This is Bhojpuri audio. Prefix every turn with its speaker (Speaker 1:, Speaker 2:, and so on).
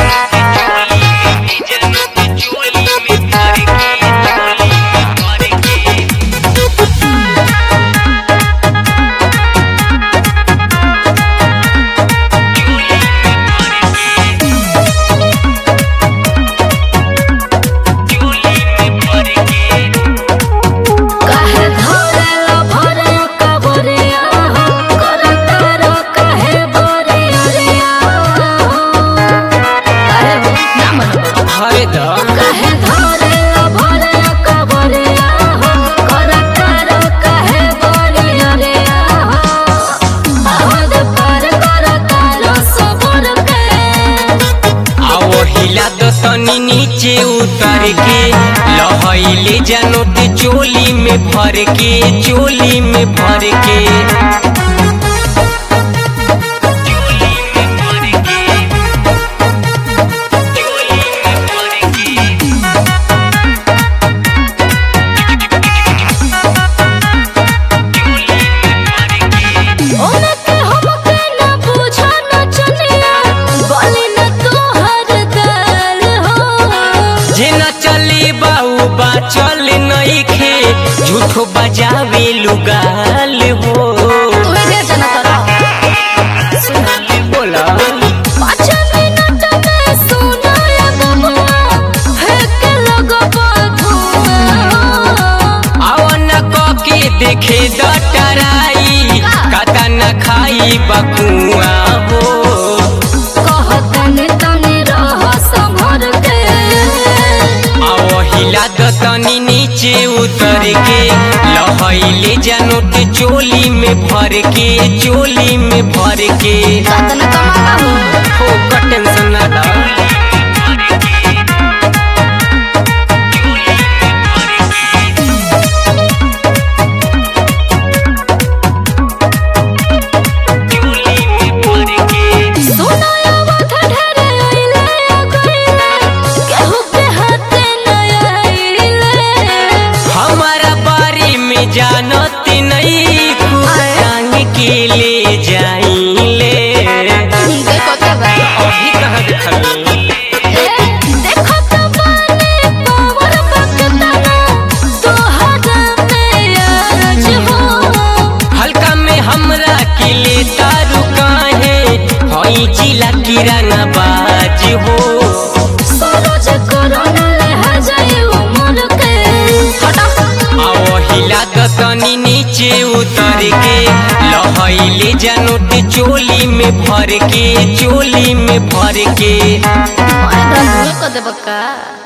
Speaker 1: तनी नीचे उतर के लहैले जानोट चोली में भर के चोली में भर के चल नहीं खे झूठो बजावे लुगाल हो बोला देखे डटराई कता न खाई बकुआ हो तनी नीचे उतर के लहैले जानोट चोली में भर के चोली में भर के टेंशन ना ला जानती नहीं खुशांग के ले जाइले अभी कहाँ हल्का में हमरा के ले तारू काहे हई जिला किराना बाज हो तनी नीचे उतर के लहैले जानोट चोली में भर के चोली में भर के